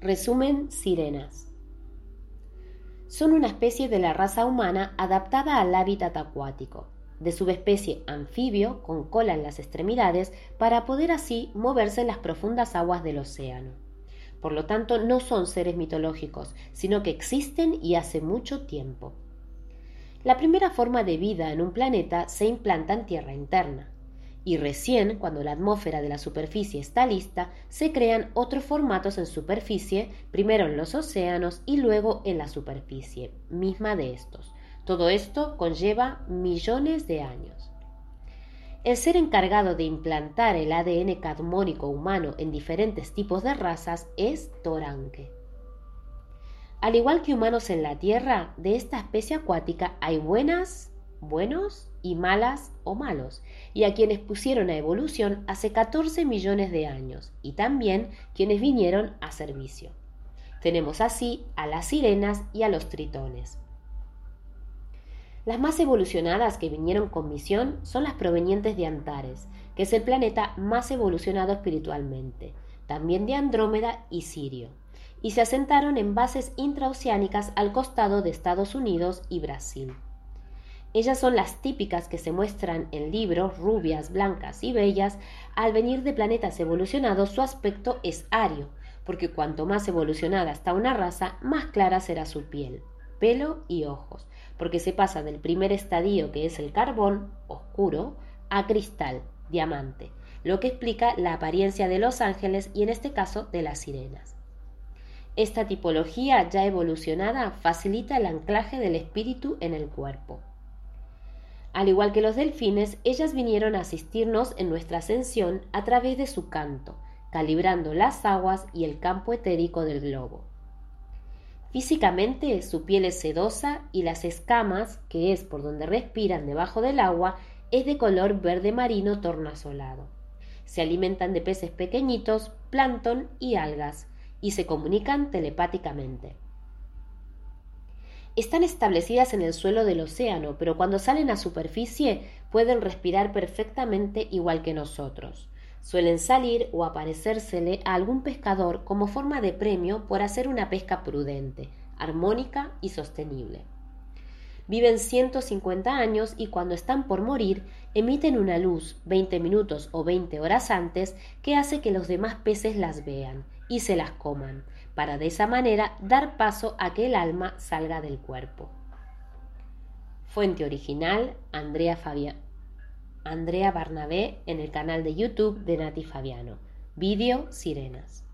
Resumen, sirenas. Son una especie de la raza humana adaptada al hábitat acuático, de subespecie anfibio con cola en las extremidades para poder así moverse en las profundas aguas del océano. Por lo tanto, no son seres mitológicos, sino que existen y hace mucho tiempo. La primera forma de vida en un planeta se implanta en tierra interna. Y recién, cuando la atmósfera de la superficie está lista, se crean otros formatos en superficie, primero en los océanos y luego en la superficie misma de estos. Todo esto conlleva millones de años. El ser encargado de implantar el ADN cadmónico humano en diferentes tipos de razas es Toranque. Al igual que humanos en la Tierra, de esta especie acuática hay buenos y malas o malos, y a quienes pusieron a evolución hace 14 millones de años, y también quienes vinieron a servicio. Tenemos así a las sirenas y a los tritones. Las más evolucionadas que vinieron con misión son las provenientes de Antares, que es el planeta más evolucionado espiritualmente, también de Andrómeda y Sirio, y se asentaron en bases intraoceánicas al costado de Estados Unidos y Brasil. Ellas son las típicas que se muestran en libros, rubias, blancas y bellas. Al venir de planetas evolucionados, su aspecto es ario, porque cuanto más evolucionada está una raza, más clara será su piel, pelo y ojos, porque se pasa del primer estadio, que es el carbón, oscuro, a cristal, diamante, lo que explica la apariencia de los ángeles y en este caso de las sirenas. Esta tipología ya evolucionada facilita el anclaje del espíritu en el cuerpo. Al igual que los delfines, ellas vinieron a asistirnos en nuestra ascensión a través de su canto, calibrando las aguas y el campo etérico del globo. Físicamente, su piel es sedosa y las escamas, que es por donde respiran debajo del agua, es de color verde marino tornasolado. Se alimentan de peces pequeñitos, plancton y algas, y se comunican telepáticamente. Están establecidas en el suelo del océano, pero cuando salen a superficie pueden respirar perfectamente igual que nosotros. Suelen salir o aparecérsele a algún pescador como forma de premio por hacer una pesca prudente, armónica y sostenible. Viven 150 años y cuando están por morir emiten una luz 20 minutos o 20 horas antes que hace que los demás peces las vean y se las coman, para de esa manera dar paso a que el alma salga del cuerpo. Fuente original, Andrea Barnabé en el canal de YouTube de Nati Fabiano. Vídeo Sirenas.